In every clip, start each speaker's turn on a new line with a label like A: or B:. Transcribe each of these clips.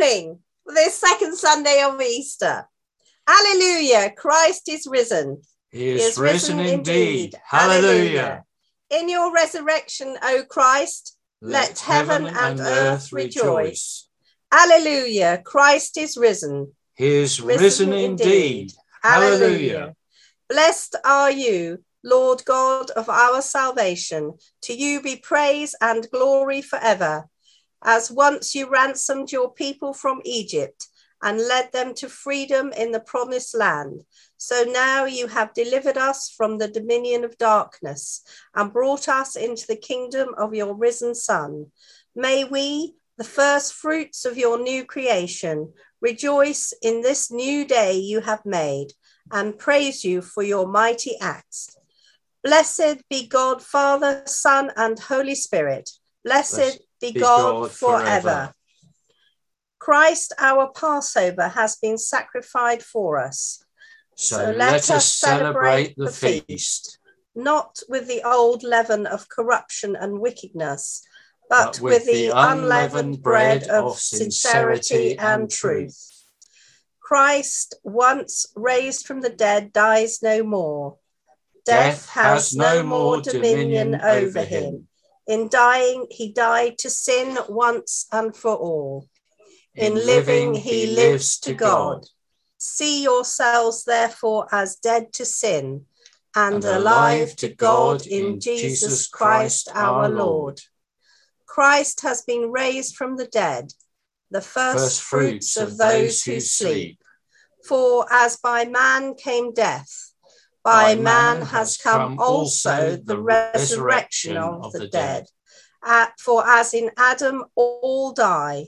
A: morning, this second Sunday of Easter. Hallelujah, Christ is risen.
B: He is risen indeed. Hallelujah.
A: In your resurrection, O Christ, let heaven and earth rejoice. Hallelujah, Christ is risen.
B: He is risen indeed. Hallelujah.
A: Blessed are you, Lord God of our salvation. To you be praise and glory forever. As once you ransomed your people from Egypt and led them to freedom in the promised land, so now you have delivered us from the dominion of darkness and brought us into the kingdom of your risen Son. May we, the first fruits of your new creation, rejoice in this new day you have made and praise you for your mighty acts. Blessed be God, Father, Son, and Holy Spirit. Blessed be God forever. Christ, our Passover, has been sacrificed for us.
B: So let us celebrate the feast,
A: not with the old leaven of corruption and wickedness, but with the unleavened bread of sincerity and truth. Christ, once raised from the dead, dies no more. Death has no more dominion over him. In dying, he died to sin once and for all. In living, he lives to God. See yourselves, therefore, as dead to sin and alive to God in Jesus Christ our Lord. Christ has been raised from the dead, the first fruits of those who sleep. For as by man came death, by man has come also the resurrection of the dead. For as in Adam all die,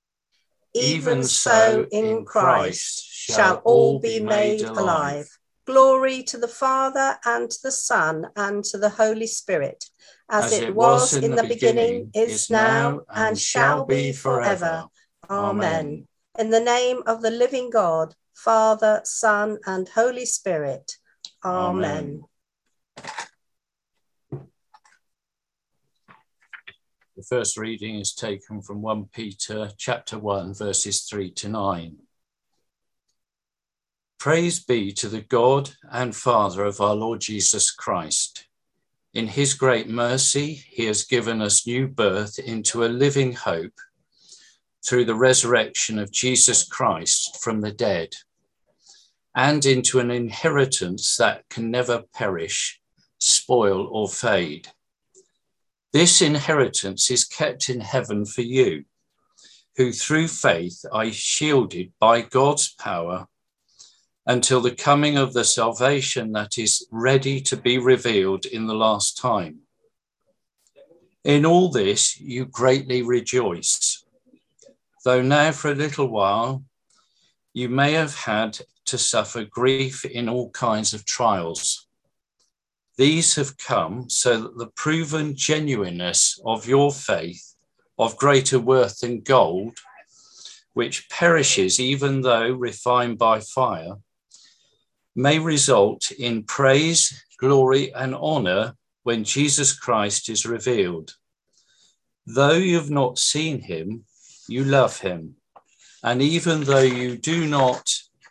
A: even so in Christ shall all be made alive. Glory to the Father, and to the Son, and to the Holy Spirit, as it was in the beginning, is now, and shall be forever. Amen. In the name of the living God, Father, Son, and Holy Spirit. Amen.
B: The first reading is taken from 1 Peter chapter 1, verses 3 to 9. Praise be to the God and Father of our Lord Jesus Christ. In his great mercy, he has given us new birth into a living hope through the resurrection of Jesus Christ from the dead, and into an inheritance that can never perish, spoil, or fade. This inheritance is kept in heaven for you, who through faith are shielded by God's power until the coming of the salvation that is ready to be revealed in the last time. In all this you greatly rejoice, though now for a little while you may have had to suffer grief in all kinds of trials. These have come so that the proven genuineness of your faith, of greater worth than gold, which perishes even though refined by fire, may result in praise, glory, and honor when Jesus Christ is revealed. Though you've not seen him, you love him. And even though you do not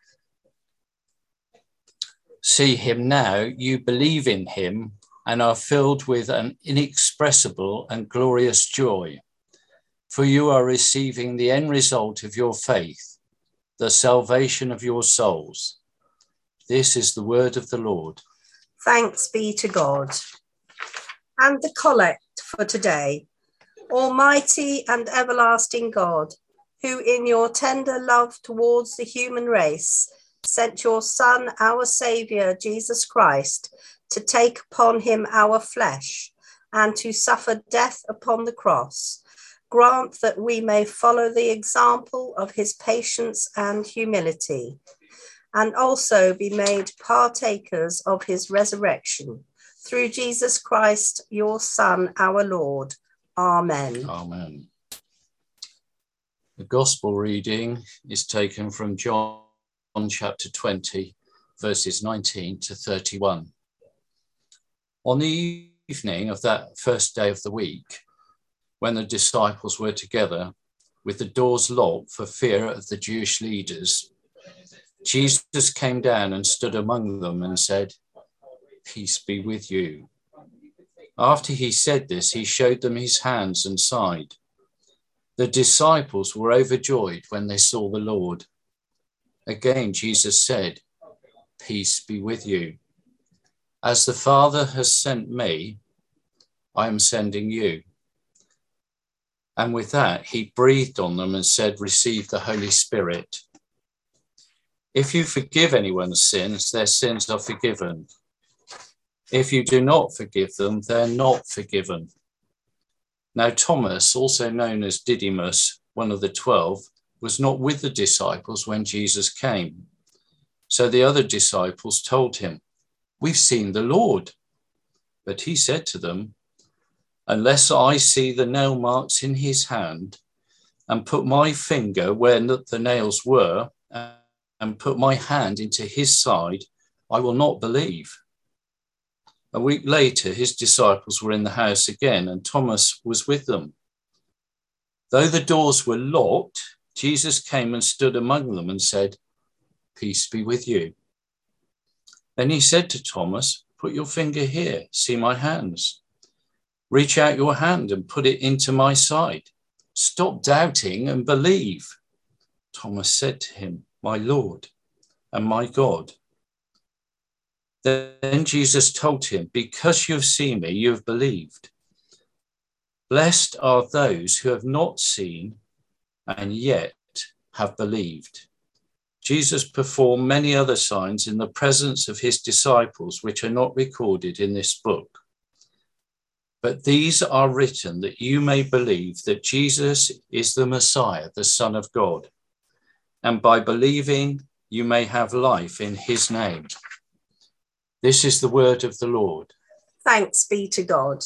B: see him now, you believe in him and are filled with an inexpressible and glorious joy. For you are receiving the end result of your faith, the salvation of your souls. This is the word of the Lord.
A: Thanks be to God. And the collect for today. Almighty and everlasting God, who in your tender love towards the human race sent your Son, our Saviour, Jesus Christ, to take upon him our flesh and to suffer death upon the cross, grant that we may follow the example of his patience and humility, and also be made partakers of his resurrection, through Jesus Christ, your Son, our Lord. Amen.
B: Amen. The Gospel reading is taken from John chapter 20, verses 19 to 31. On the evening of that first day of the week, when the disciples were together, with the doors locked for fear of the Jewish leaders, Jesus came down and stood among them and said, "Peace be with you." After he said this, he showed them his hands and side. The disciples were overjoyed when they saw the Lord. Again, Jesus said, "Peace be with you. As the Father has sent me, I am sending you." And with that, he breathed on them and said, "Receive the Holy Spirit. If you forgive anyone's sins, their sins are forgiven. If you do not forgive them, they're not forgiven." Now Thomas, also known as Didymus, one of the 12, was not with the disciples when Jesus came. So the other disciples told him, "We've seen the Lord." But he said to them, "Unless I see the nail marks in his hand and put my finger where the nails were and put my hand into his side, I will not believe." A week later, his disciples were in the house again, and Thomas was with them. Though the doors were locked, Jesus came and stood among them and said, "Peace be with you." Then he said to Thomas, "Put your finger here, see my hands. Reach out your hand and put it into my side. Stop doubting and believe." Thomas said to him, "My Lord and my God." Then Jesus told him, "Because you have seen me, you have believed. Blessed are those who have not seen and yet have believed." Jesus performed many other signs in the presence of his disciples, which are not recorded in this book. But these are written that you may believe that Jesus is the Messiah, the Son of God, and by believing you may have life in his name. This is the word of the Lord.
A: Thanks be to God.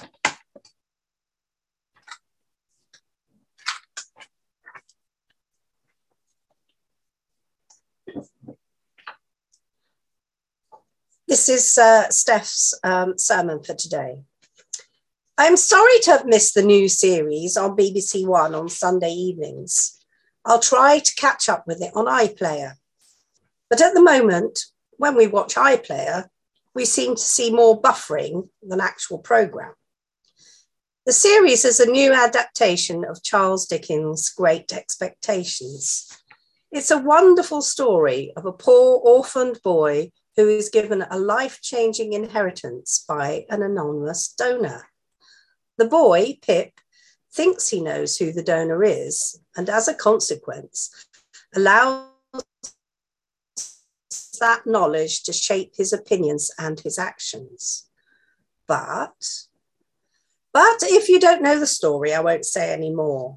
A: This is Steph's sermon for today. I'm sorry to have missed the new series on BBC One on Sunday evenings. I'll try to catch up with it on iPlayer. But at the moment, when we watch iPlayer, we seem to see more buffering than actual programme. The series is a new adaptation of Charles Dickens' Great Expectations. It's a wonderful story of a poor orphaned boy who is given a life-changing inheritance by an anonymous donor. The boy, Pip, thinks he knows who the donor is, and as a consequence, allows that knowledge to shape his opinions and his actions. But if you don't know the story, I won't say any more.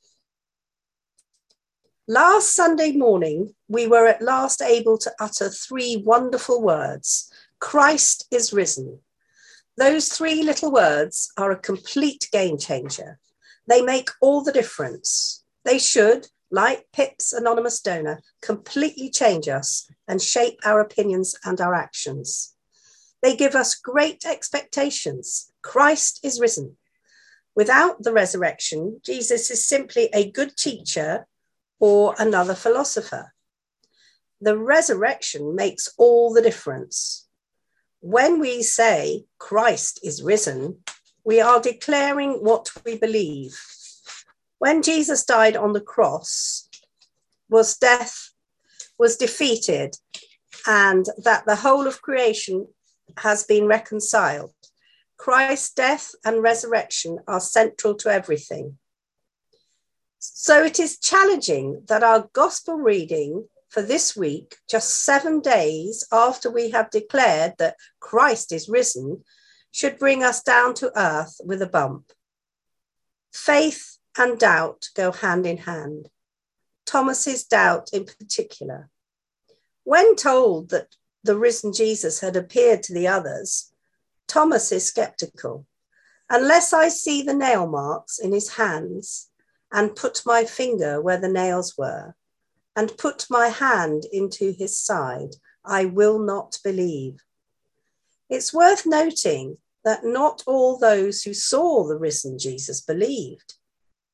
A: Last Sunday morning, we were at last able to utter 3 wonderful words: Christ is risen. Those 3 little words are a complete game changer. They make all the difference. They should, like Pip's anonymous donor, completely change us and shape our opinions and our actions. They give us great expectations. Christ is risen. Without the resurrection, Jesus is simply a good teacher or another philosopher. The resurrection makes all the difference. When we say Christ is risen, we are declaring what we believe. When Jesus died on the cross, death was defeated, and that the whole of creation has been reconciled. Christ's death and resurrection are central to everything. So it is challenging that our gospel reading for this week, just 7 days after we have declared that Christ is risen, should bring us down to earth with a bump. Faith and doubt go hand in hand. Thomas's doubt in particular. When told that the risen Jesus had appeared to the others, Thomas is skeptical. Unless I see the nail marks in his hands and put my finger where the nails were and put my hand into his side, I will not believe. It's worth noting that not all those who saw the risen Jesus believed.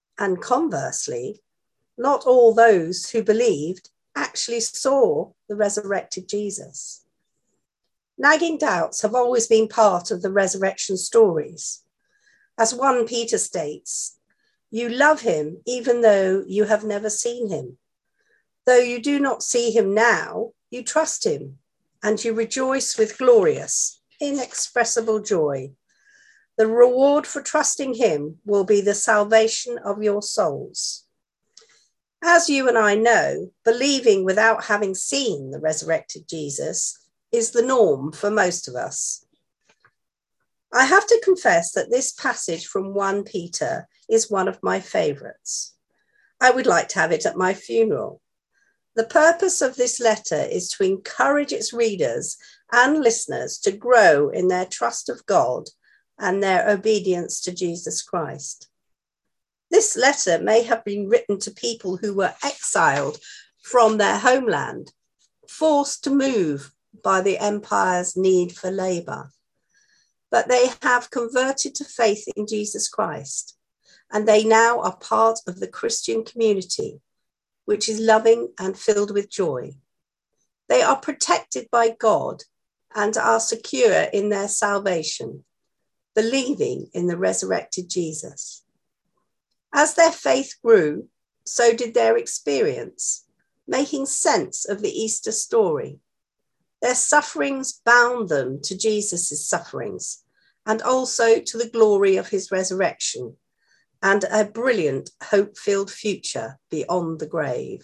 A: And conversely, not all those who believed actually saw the resurrected Jesus. Nagging doubts have always been part of the resurrection stories. As 1 Peter states, you love him even though you have never seen him. Though you do not see him now, you trust him, and you rejoice with glorious, inexpressible joy. The reward for trusting him will be the salvation of your souls. As you and I know, believing without having seen the resurrected Jesus is the norm for most of us. I have to confess that this passage from 1 Peter is one of my favourites. I would like to have it at my funeral. The purpose of this letter is to encourage its readers and listeners to grow in their trust of God and their obedience to Jesus Christ. This letter may have been written to people who were exiled from their homeland, forced to move by the empire's need for labour. But they have converted to faith in Jesus Christ, and they now are part of the Christian community, which is loving and filled with joy. They are protected by God and are secure in their salvation, believing in the resurrected Jesus. As their faith grew, so did their experience, making sense of the Easter story. Their sufferings bound them to Jesus' sufferings and also to the glory of his resurrection and a brilliant, hope-filled future beyond the grave.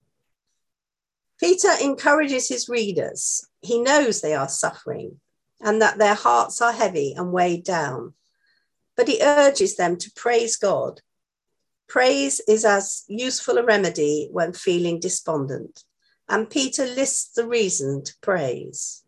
A: Peter encourages his readers. He knows they are suffering and that their hearts are heavy and weighed down, but he urges them to praise God. Praise is as useful a remedy when feeling despondent, and Peter lists the reason to praise.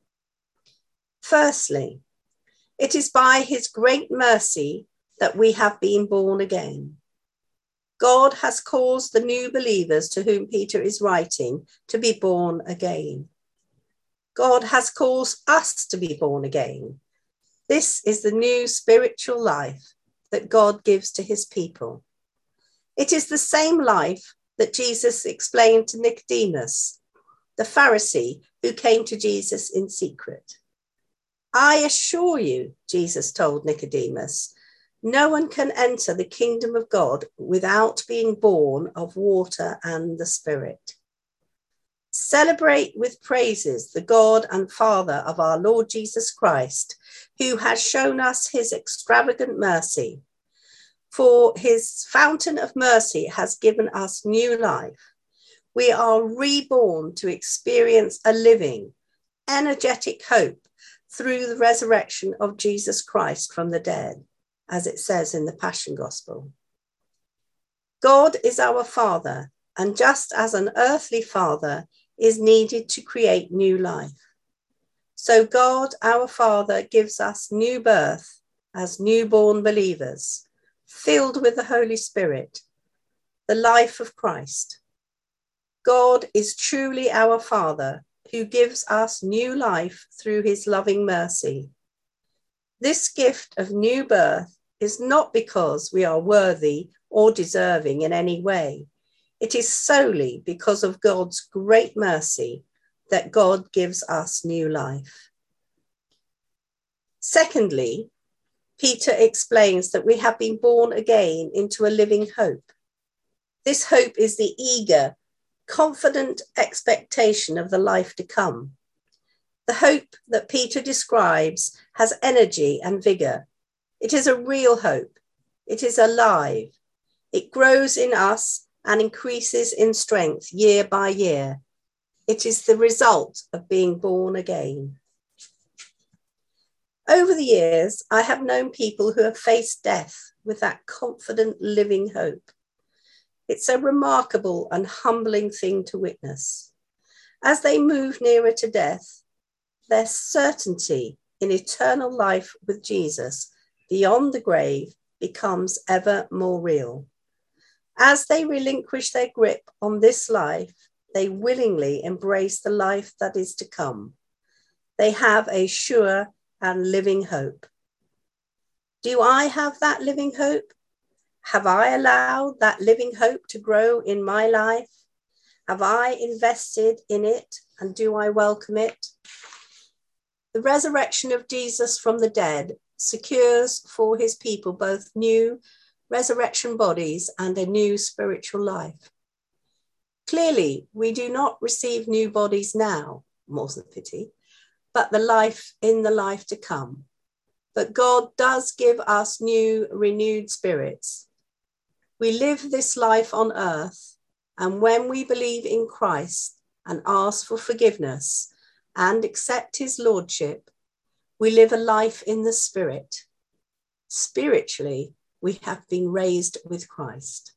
A: Firstly, it is by his great mercy that we have been born again. God has caused the new believers to whom Peter is writing to be born again. God has caused us to be born again. This is the new spiritual life that God gives to his people. It is the same life that Jesus explained to Nicodemus, the Pharisee who came to Jesus in secret. I assure you, Jesus told Nicodemus, no one can enter the kingdom of God without being born of water and the Spirit. Celebrate with praises the God and Father of our Lord Jesus Christ, who has shown us his extravagant mercy. For his fountain of mercy has given us new life. We are reborn to experience a living, energetic hope through the resurrection of Jesus Christ from the dead, as it says in the Passion Gospel. God is our Father, and just as an earthly father is needed to create new life, so God, our Father, gives us new birth as newborn believers, filled with the Holy Spirit, the life of Christ. God is truly our Father, who gives us new life through his loving mercy. This gift of new birth is not because we are worthy or deserving in any way. It is solely because of God's great mercy that God gives us new life. Secondly, Peter explains that we have been born again into a living hope. This hope is the eager, confident expectation of the life to come. The hope that Peter describes has energy and vigour. It is a real hope. It is alive. It grows in us and increases in strength year by year. It is the result of being born again. Over the years, I have known people who have faced death with that confident living hope. It's a remarkable and humbling thing to witness. As they move nearer to death, their certainty in eternal life with Jesus beyond the grave becomes ever more real. As they relinquish their grip on this life, they willingly embrace the life that is to come. They have a sure and living hope. Do I have that living hope? Have I allowed that living hope to grow in my life? Have I invested in it, and do I welcome it? The resurrection of Jesus from the dead secures for his people both new resurrection bodies and a new spiritual life. Clearly, we do not receive new bodies now, more's the pity, but the life in the life to come. But God does give us new, renewed spirits. We live this life on earth, and when we believe in Christ and ask for forgiveness and accept his lordship, we live a life in the Spirit. Spiritually, we have been raised with Christ.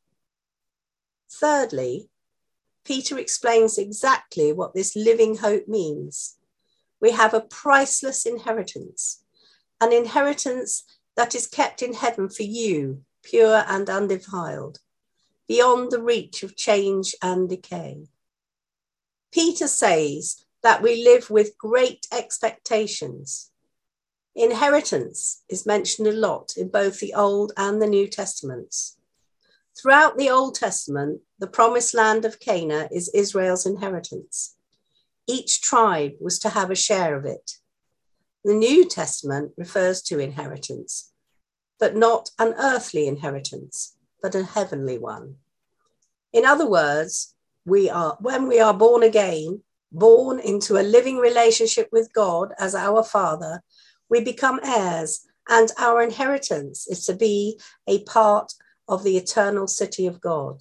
A: Thirdly, Peter explains exactly what this living hope means. We have a priceless inheritance, an inheritance that is kept in heaven for you, pure and undefiled, beyond the reach of change and decay. Peter says that we live with great expectations. Inheritance is mentioned a lot in both the Old and the New Testaments. Throughout the Old Testament, the promised land of Canaan is Israel's inheritance. Each tribe was to have a share of it. The New Testament refers to inheritance, but not an earthly inheritance, but a heavenly one. In other words, when we are born again, born into a living relationship with God as our Father, we become heirs, and our inheritance is to be a part of the eternal city of God.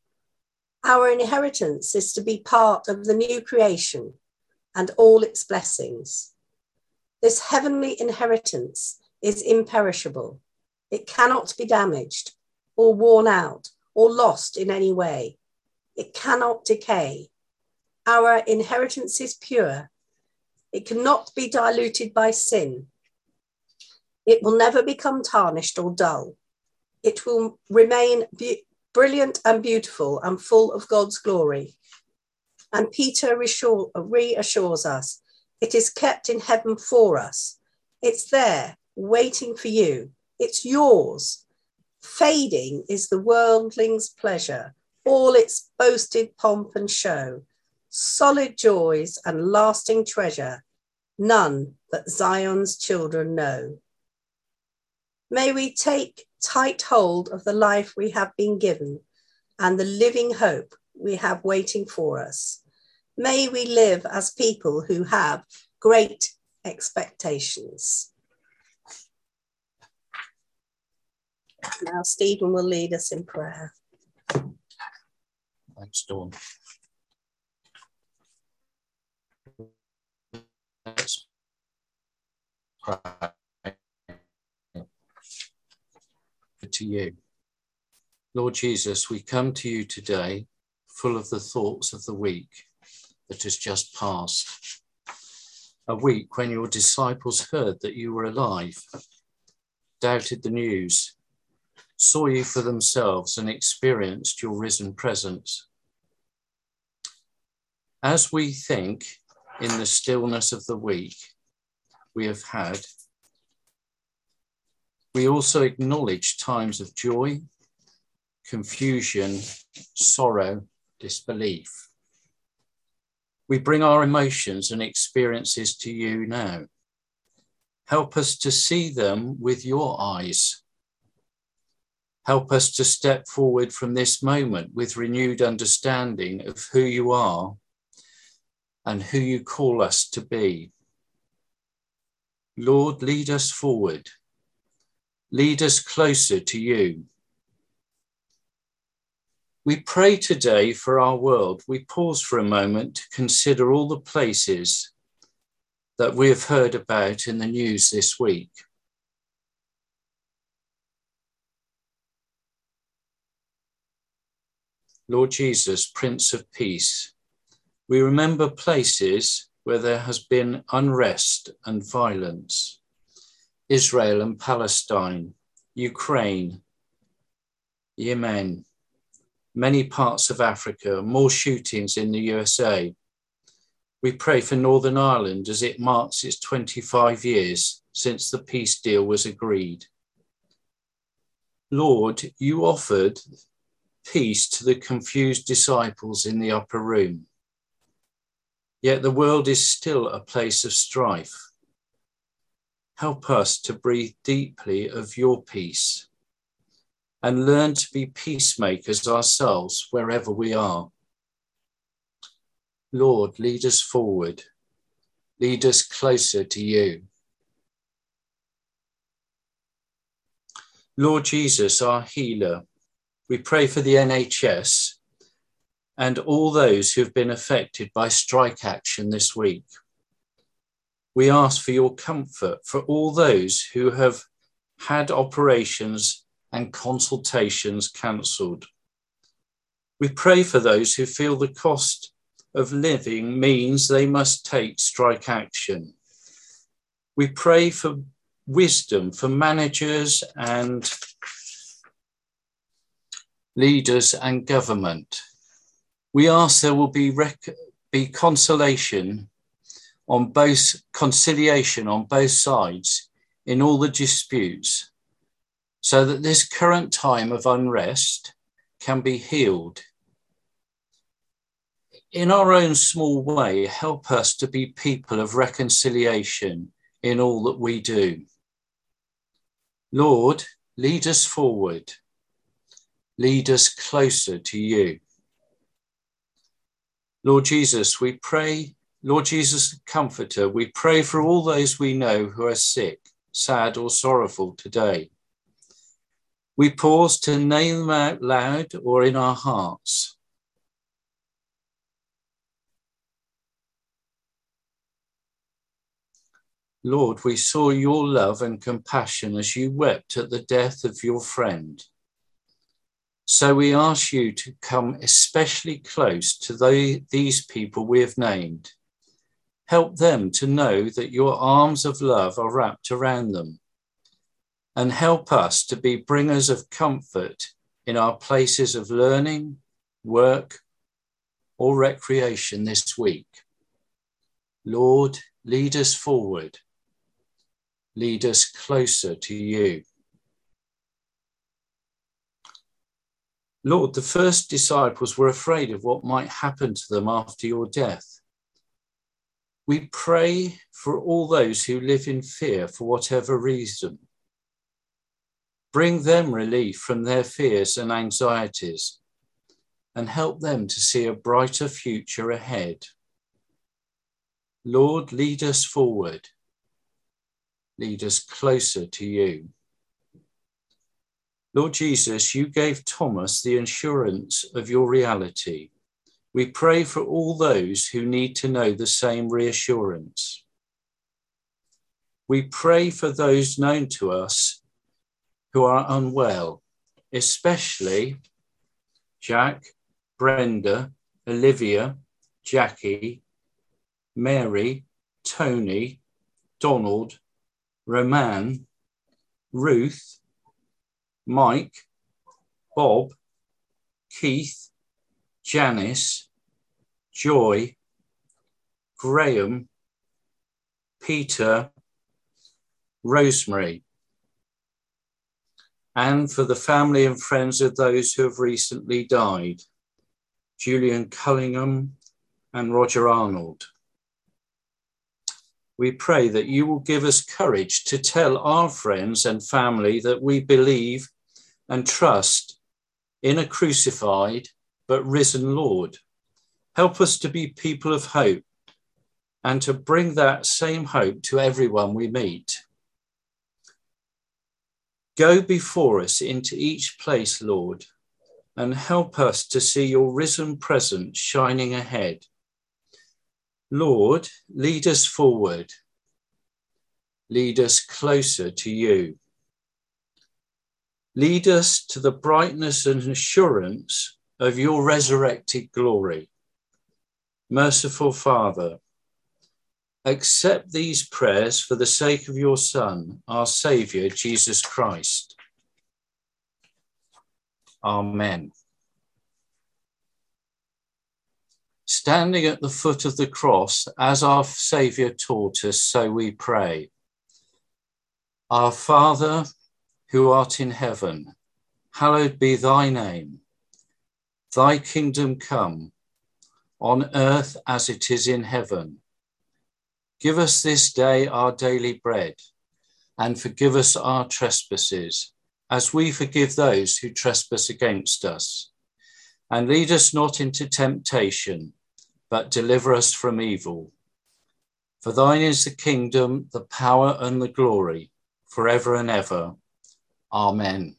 A: Our inheritance is to be part of the new creation and all its blessings. This heavenly inheritance is imperishable. It cannot be damaged or worn out or lost in any way. It cannot decay. Our inheritance is pure. It cannot be diluted by sin. It will never become tarnished or dull. It will remain brilliant and beautiful and full of God's glory. And Peter reassures us, it is kept in heaven for us. It's there, waiting for you. It's yours. Fading is the worldling's pleasure, all its boasted pomp and show, solid joys and lasting treasure, none but Zion's children know. May we take tight hold of the life we have been given and the living hope we have waiting for us. May we live as people who have great expectations. Now Stephen will lead us in prayer.
B: Thanks, Dawn. Let's pray. To you. Lord Jesus, we come to you today full of the thoughts of the week that has just passed. A week when your disciples heard that you were alive, doubted the news, saw you for themselves and experienced your risen presence. As we think in the stillness of the week we have had, we also acknowledge times of joy, confusion, sorrow, disbelief. We bring our emotions and experiences to you now. Help us to see them with your eyes. Help us to step forward from this moment with renewed understanding of who you are and who you call us to be. Lord, lead us forward. Lead us closer to you. We pray today for our world. We pause for a moment to consider all the places that we have heard about in the news this week. Lord Jesus, Prince of Peace, we remember places where there has been unrest and violence. Israel and Palestine, Ukraine, Yemen, many parts of Africa, more shootings in the USA. We pray for Northern Ireland as it marks its 25 years since the peace deal was agreed. Lord, you offered peace to the confused disciples in the upper room. Yet the world is still a place of strife. Help us to breathe deeply of your peace and learn to be peacemakers ourselves wherever we are. Lord, lead us forward. Lead us closer to you. Lord Jesus, our healer, we pray for the NHS and all those who have been affected by strike action this week. We ask for your comfort for all those who have had operations and consultations cancelled. We pray for those who feel the cost of living means they must take strike action. We pray for wisdom for managers and leaders and government. We ask there will be conciliation on both sides in all the disputes, so that this current time of unrest can be healed. In our own small way, help us to be people of reconciliation in all that we do. Lord, lead us forward. Lead us closer to you. Lord Jesus, we pray, Lord Jesus, the Comforter, we pray for all those we know who are sick, sad or sorrowful today. We pause to name them out loud or in our hearts. Lord, we saw your love and compassion as you wept at the death of your friend. So we ask you to come especially close to these people we have named. Help them to know that your arms of love are wrapped around them. And help us to be bringers of comfort in our places of learning, work, or recreation this week. Lord, lead us forward. Lead us closer to you. Lord, the first disciples were afraid of what might happen to them after your death. We pray for all those who live in fear for whatever reason. Bring them relief from their fears and anxieties and help them to see a brighter future ahead. Lord, lead us forward. Lead us closer to you. Lord Jesus, you gave Thomas the assurance of your reality. We pray for all those who need to know the same reassurance. We pray for those known to us who are unwell, especially Jack, Brenda, Olivia, Jackie, Mary, Tony, Donald, Roman, Ruth, Mike, Bob, Keith, Janice, Joy, Graham, Peter, Rosemary, and for the family and friends of those who have recently died, Julian Cullingham and Roger Arnold. We pray that you will give us courage to tell our friends and family that we believe and trust in a crucified but risen Lord. Help us to be people of hope and to bring that same hope to everyone we meet. Go before us into each place, Lord, and help us to see your risen presence shining ahead. Lord, lead us forward. Lead us closer to you. Lead us to the brightness and assurance of your resurrected glory. Merciful Father, accept these prayers for the sake of your Son, our Saviour, Jesus Christ. Amen. Standing at the foot of the cross, as our Saviour taught us, so we pray. Our Father, who art in heaven, hallowed be thy name. Thy kingdom come, on earth as it is in heaven. Give us this day our daily bread, and forgive us our trespasses, as we forgive those who trespass against us. And lead us not into temptation, but deliver us from evil. For thine is the kingdom, the power, and the glory, forever and ever. Amen.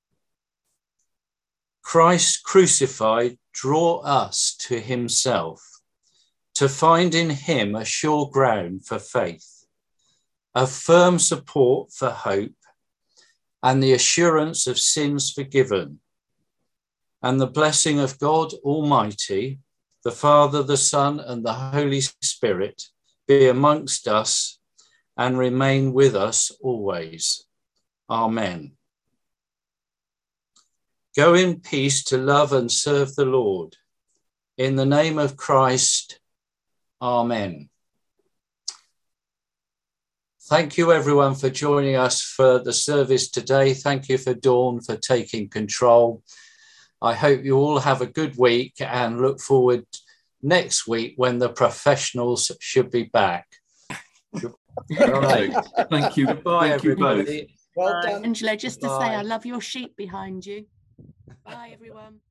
B: Christ crucified, draw us to himself, to find in him a sure ground for faith, a firm support for hope, and the assurance of sins forgiven, and the blessing of God Almighty, the Father, the Son, and the Holy Spirit be amongst us and remain with us always. Amen. Go in peace to love and serve the Lord. In the name of Christ, Amen. Thank you everyone for joining us for the service today. Thank you for Dawn for taking control. I hope you all have a good week and look forward next week when the professionals should be back.
C: Right. Thank you.
B: Goodbye,
C: Thank
B: everybody.
C: You both.
A: Well done.
D: Angela, just to say
B: Bye.
D: I love your sheep behind you. Bye, everyone.